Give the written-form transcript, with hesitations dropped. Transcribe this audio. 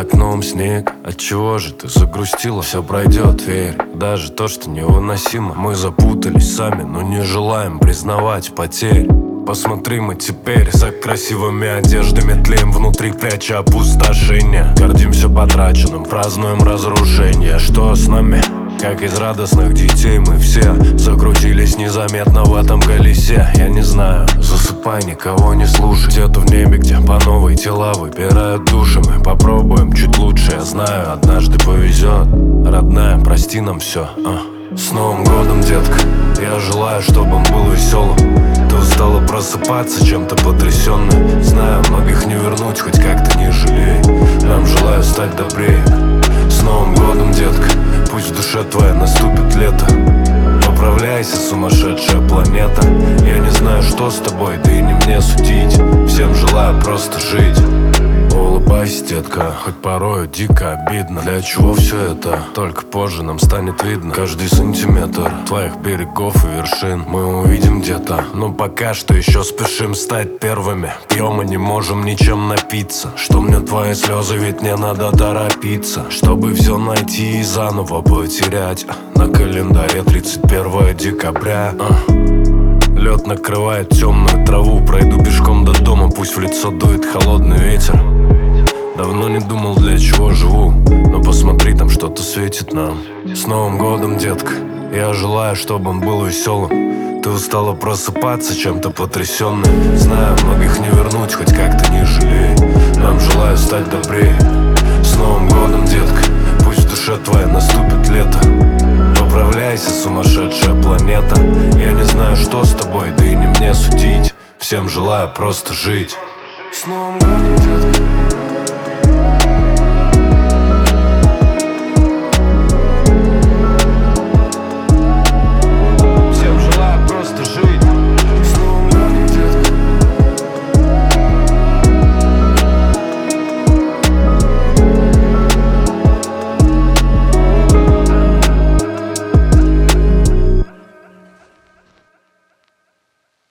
окном снег. Отчего же ты загрустила? Все пройдет, верь. Даже то, что невыносимо. Мы запутались сами, но не желаем признавать потерь. Посмотри, мы теперь за красивыми одеждами тлеем внутри, пряча опустошение. Гордимся потраченным, празднуем разрушение. Что с нами? Как из радостных детей мы все закрутились незаметно в этом колесе. Я не знаю, засыпай, никого не слушай. Где-то в небе, где по новой тела выбирают души. Мы попробуем чуть лучше, я знаю, однажды повезет. Родная, прости нам все. С Новым годом, детка. Я желаю, чтобы он был веселым. Ты устала просыпаться, чем-то потрясенной. Знаю, многих не вернуть, хоть как-то не жалей. Нам желаю стать добрее. С Новым годом, детка. Пусть в душе твоей наступит лето. Поправляйся, сумасшедшая планета. Я не знаю, что с тобой, да и не мне судить. Всем желаю просто жить. Улыбайся, детка, хоть порою дико обидно. Для чего все это? Только позже нам станет видно. Каждый сантиметр твоих берегов и вершин мы увидим где-то. Но пока что еще спешим стать первыми. Пьем и не можем ничем напиться. Что мне твои слезы, ведь мне надо торопиться, чтобы все найти и заново потерять. На календаре 31 декабря. Лед накрывает темную траву. Пройду пешком до дома, пусть в лицо дует холодный ветер. Давно не думал, для чего живу, но посмотри, там что-то светит нам. С Новым годом, детка. Я желаю, чтобы он был веселым. Ты устала просыпаться, чем-то потрясенной. Знаю, многих не вернуть, хоть как-то не жалей. Нам желаю стать добрее. С Новым годом, детка. Пусть в душе твоей наступит лето. Поправляйся, сумасшедшая планета. Я не знаю, что с тобой, да и не мне судить. Всем желаю просто жить. С Новым годом, детка.